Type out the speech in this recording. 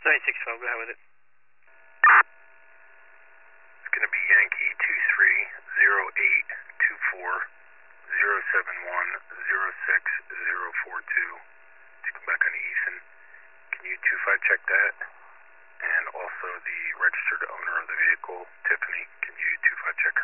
9612, go ahead with it. It's going to be Yankee 23082407106042. To come back on Eason. Can you 25 check that? And also the registered owner of the vehicle, Tiffany, can you 25 check